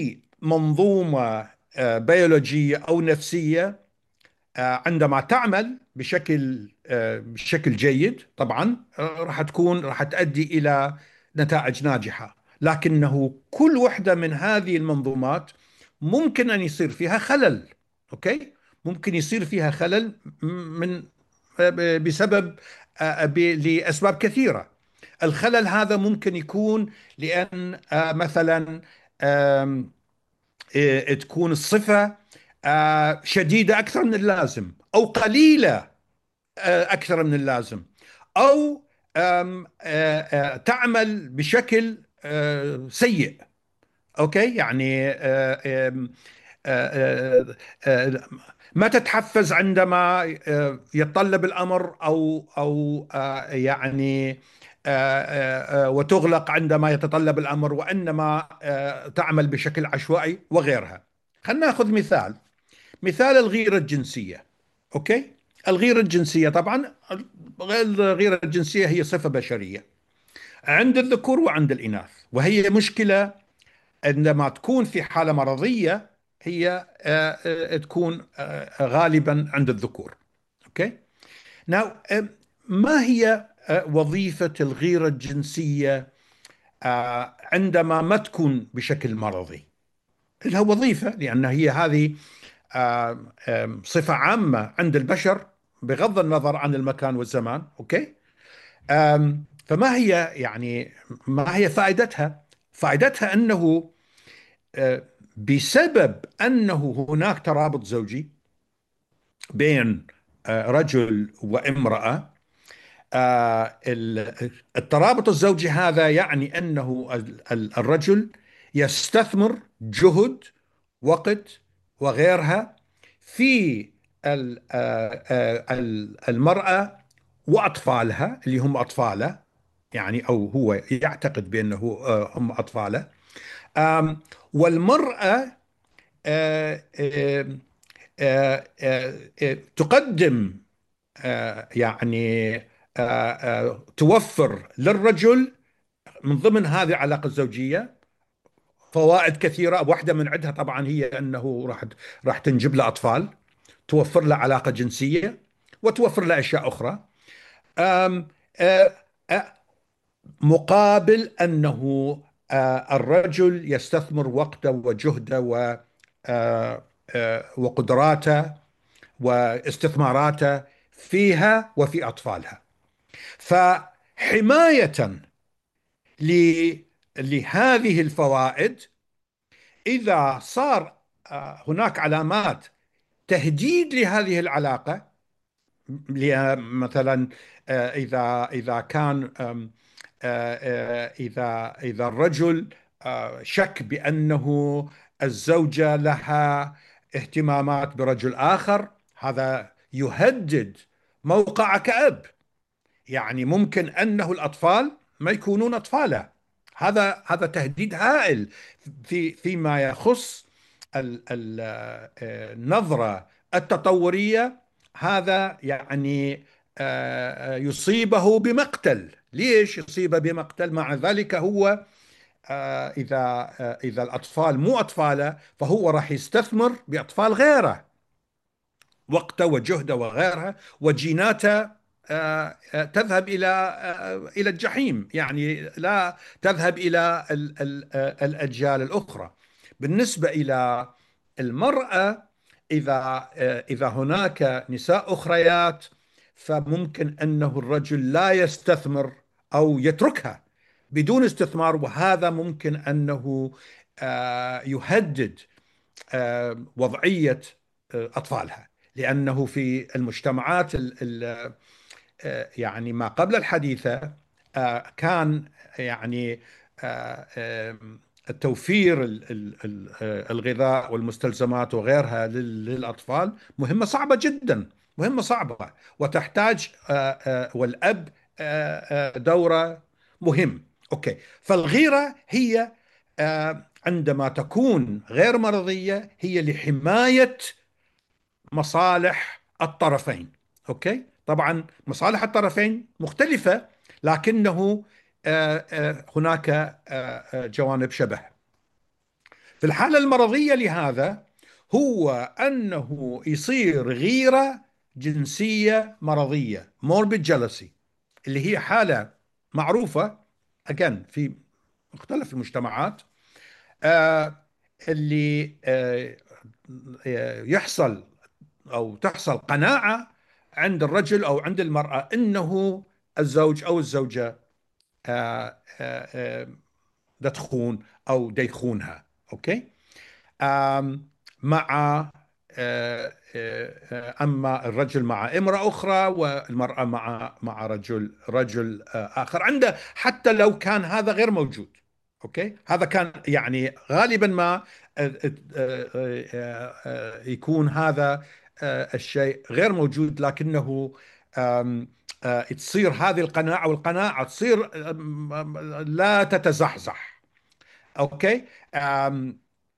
[SPEAKER 2] منظومة آه، بيولوجية أو نفسية آه، عندما تعمل بشكل آه، بشكل جيد طبعا آه، راح تكون راح تؤدي إلى نتائج ناجحة، لكنه كل وحدة من هذه المنظومات ممكن أن يصير فيها خلل. أوكي، ممكن يصير فيها خلل من آه، بسبب آه، ب- لأسباب كثيرة. الخلل هذا ممكن يكون لأن آه، مثلا آم، آه، تكون الصفة آه، شديدة أكثر من اللازم، أو قليلة آه، أكثر من اللازم، أو آم، آه، آه، تعمل بشكل آه، سيء. أوكي، يعني آه، آم، آه، آه، آه، ما تتحفز عندما آه، يتطلب الأمر، أو أو آه، يعني آه، آه، آه، وتغلق عندما يتطلب الأمر، وإنما آه، تعمل بشكل عشوائي وغيرها. خلينا ناخذ مثال، مثال الغيرة الجنسية. أوكي، الغيرة الجنسية طبعا، الغيرة الجنسية هي صفة بشرية عند الذكور وعند الإناث، وهي مشكلة عندما تكون في حالة مرضية. هي آه، آه، تكون آه، غالبا عند الذكور. اوكي، ناو ما هي آه، وظيفة الغيرة الجنسية آه، عندما ما تكون بشكل مرضي؟ لها وظيفة، لأن هي هذه آه، آم، صفة عامة عند البشر بغض النظر عن المكان والزمان. اوكي، آم، فما هي يعني ما هي فائدتها؟ فائدتها أنه آه، بسبب أنه هناك ترابط زوجي بين آه، رجل وامرأة، آه، ال- الترابط الزوجي هذا يعني أنه ال- ال- الرجل يستثمر جهد، وقت، وغيرها في ال- آه، آه، ال- المرأة وأطفالها اللي هم أطفاله، يعني أو هو يعتقد بأنه آه، هم أطفاله. آم، والمرأة آه، آه، آه، آه، آه، تقدم آه، يعني آه، آه، توفر للرجل من ضمن هذه العلاقة الزوجية فوائد كثيرة. واحدة من عدها طبعا هي أنه راح راح تنجب له أطفال، توفر له علاقة جنسية، وتوفر له أشياء أخرى. آم، آه، آه، مقابل أنه آه، الرجل يستثمر وقته وجهده و آه، آه، وقدراته واستثماراته فيها وفي أطفالها. فحماية ل- لهذه الفوائد، إذا صار آه، هناك علامات تهديد لهذه العلاقة، ل- مثلا آه، إذا إذا كان آم، آه، آه، إذا إذا الرجل آه، شك بأنه الزوجة لها اهتمامات برجل آخر، هذا يهدد موقعه كأب. يعني ممكن أنه الأطفال ما يكونون أطفاله. هذا هذا تهديد هائل في فيما يخص ال- ال- آه، النظرة التطورية. هذا يعني آه، يصيبه بمقتل. ليش يصيبه بمقتل؟ مع ذلك هو آه، إذا آه، إذا الأطفال مو أطفاله، فهو راح يستثمر بأطفال غيره، وقته وجهده وغيرها، وجيناته آه، آه، تذهب إلى آه، إلى الجحيم، يعني لا تذهب إلى ال- ال- آه، الأجيال الأخرى. بالنسبة إلى المرأة، إذا آه، إذا هناك نساء أخريات، فممكن أنه الرجل لا يستثمر أو يتركها بدون استثمار، وهذا ممكن أنه آه، يهدد آه، وضعية آه، أطفالها. لأنه في المجتمعات ال- ال- آه، يعني ما قبل الحديثة آه، كان يعني آه، آه، التوفير ال- ال- ال- آه، الغذاء والمستلزمات وغيرها لل- للأطفال مهمة صعبة جدا، مهمة صعبة، وتحتاج آه، آه، والأب آه، آه، دوره مهم. أوكي، فالغيرة هي آه، عندما تكون غير مرضية هي لحماية مصالح الطرفين. اوكي، طبعا مصالح الطرفين مختلفة، لكنه آه، آه، هناك آه، آه، جوانب شبه. في الحالة المرضية لهذا هو أنه يصير غيرة جنسية مرضية، morbid jealousy، اللي هي حالة معروفة again في مختلف المجتمعات، آه، اللي آه، آه، يحصل أو تحصل قناعة عند الرجل أو عند المرأة أنه الزوج أو الزوجة آه، آه، آه، دا تخون أو دا يخونها. أوكي. آم، مع آه، آه، آه، أما الرجل مع امرأة أخرى، والمرأة مع مع رجل رجل آه، آخر عنده، حتى لو كان هذا غير موجود. أوكي. هذا كان يعني غالبا ما آه، آه، آه، آه، آه، يكون هذا آه، الشيء غير موجود، لكنه آم، آه، تصير هذه القناعة، والقناعة تصير آم، آم، لا تتزحزح. أوكي. آم،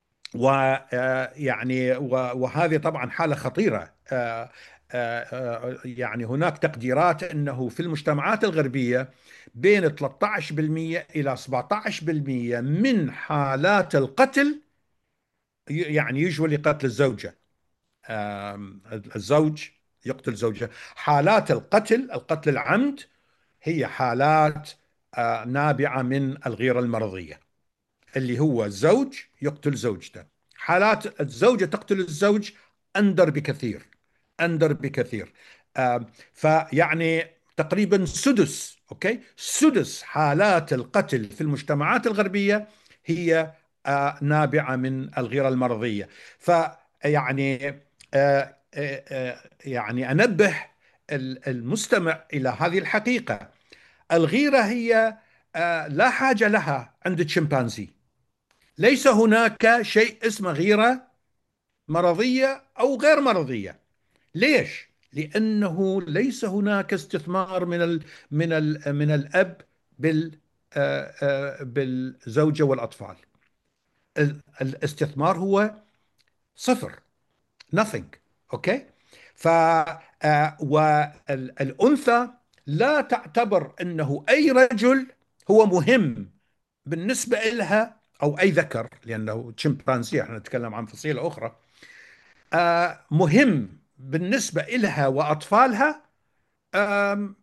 [SPEAKER 2] ويعني وهذه طبعا حالة خطيرة. آه، آه، آه، يعني هناك تقديرات أنه في المجتمعات الغربية بين ثلاثة عشر بالمئة إلى سبعة عشر بالمئة من حالات القتل، يعني يجولي قتل الزوجة، آم، الزوج يقتل زوجة. حالات القتل، القتل العمد، هي حالات آه، نابعة من الغيرة المرضية، اللي هو الزوج يقتل زوجته. حالات الزوجة تقتل الزوج أندر بكثير، أندر بكثير. آه، فيعني تقريبا سدس، أوكي، سدس حالات القتل في المجتمعات الغربية هي آه، نابعة من الغيرة المرضية. فيعني آه، آه، آه، يعني أنبه المستمع إلى هذه الحقيقة. الغيرة هي آه، لا حاجة لها عند الشمبانزي. ليس هناك شيء اسمه غيرة مرضية أو غير مرضية. ليش؟ لأنه ليس هناك استثمار من ال من ال من الأب بال آه، آه، بالزوجة والأطفال. ال- الاستثمار هو صفر، nothing. أوكي. ف آه، والأنثى لا تعتبر أنه أي رجل هو مهم بالنسبة لها، أو أي ذكر، لأنه تشمبانزي احنا نتكلم عن فصيلة أخرى، آه، مهم بالنسبة لها وأطفالها. آم،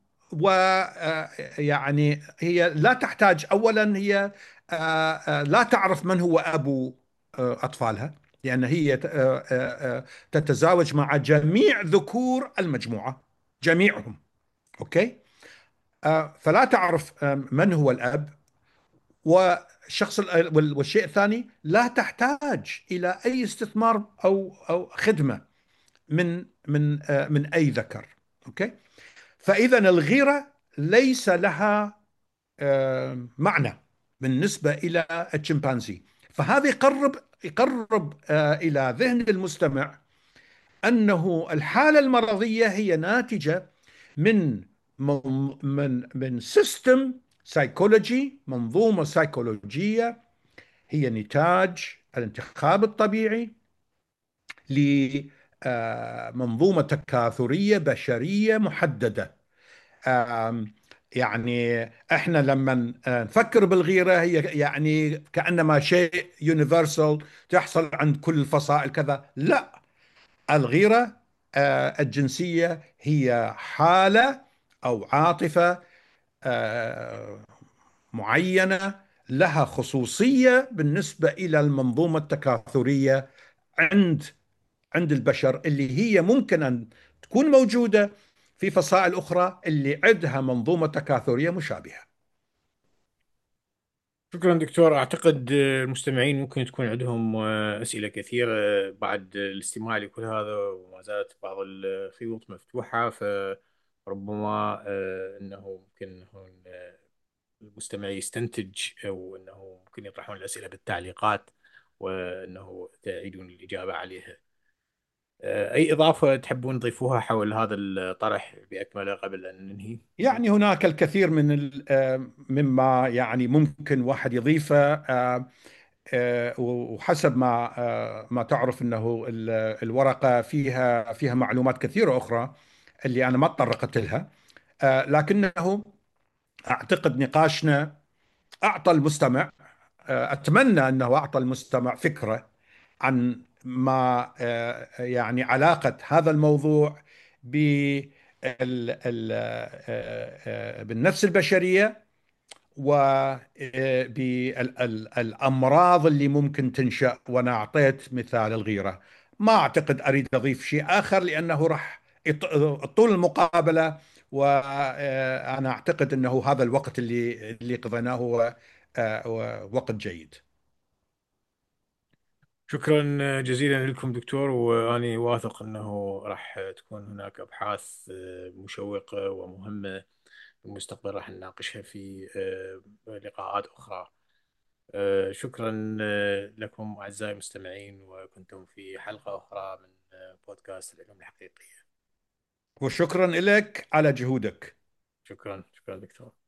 [SPEAKER 2] ويعني هي لا تحتاج، أولا هي آه، آه، لا تعرف من هو أبو آه، أطفالها، لأن هي ت- آه، آه، آه، تتزاوج مع جميع ذكور المجموعة، جميعهم. أوكي. آه، فلا تعرف آه، من هو الأب. والشخص ال- والشيء الثاني، لا تحتاج الى اي استثمار او او خدمه من من آه، من اي ذكر. اوكي. فاذا الغيره ليس لها آه، معنى بالنسبه الى الشمبانزي. فهذا يقرب يقرب آه، الى ذهن المستمع انه الحاله المرضيه هي ناتجه من من من من سيستم سيكولوجي، منظومه سيكولوجيه، هي نتاج الانتخاب الطبيعي لمنظومة تكاثرية بشرية محددة. آم، يعني احنا لما آه، نفكر بالغيرة، هي يعني كأنما شيء يونيفرسال تحصل عند كل الفصائل كذا. لا، الغيرة آه، الجنسية هي حالة أو عاطفة آه، معينة، لها خصوصية بالنسبة إلى المنظومة التكاثرية عند عند البشر، اللي هي ممكن أن تكون موجودة في فصائل أخرى اللي عندها منظومة تكاثرية مشابهة.
[SPEAKER 1] شكرا دكتور. أعتقد آه، المستمعين ممكن تكون عندهم آه، أسئلة كثيرة بعد الاستماع لكل هذا، وما زالت بعض الخيوط مفتوحة، فربما آه، أنه ممكن هون آه، المستمع يستنتج، أو أنه ممكن يطرحون الأسئلة بالتعليقات وأنه تعيدون الإجابة عليها. آه، أي إضافة تحبون تضيفوها حول هذا الطرح بأكمله قبل أن ننهي؟
[SPEAKER 2] يعني هناك الكثير من ال- آه، مما يعني ممكن واحد يضيفه، آه، آه، وحسب ما آه، ما تعرف انه ال- الورقة فيها فيها معلومات كثيرة أخرى اللي أنا ما تطرقت لها. آه، لكنه أعتقد نقاشنا أعطى المستمع أتمنى أنه أعطى المستمع فكرة عن ما آه، يعني علاقة هذا الموضوع بال ال- آه، آه، بالنفس البشرية وبالأمراض اللي ممكن تنشأ. وأنا أعطيت مثال الغيرة. ما أعتقد أريد أضيف شيء آخر لأنه راح يط- طول المقابلة، وأنا أعتقد أنه هذا الوقت اللي اللي قضيناه هو آه، هو وقت جيد.
[SPEAKER 1] شكرا جزيلا لكم دكتور، وأنا واثق أنه راح تكون هناك أبحاث آه، مشوقة ومهمة في المستقبل راح نناقشها في آه، لقاءات أخرى. آه، شكرا آه، لكم أعزائي المستمعين، وكنتم في حلقة أخرى من آه، بودكاست العلوم الحقيقية.
[SPEAKER 2] وشكرا لك على جهودك.
[SPEAKER 1] شكرا شكرا دكتور.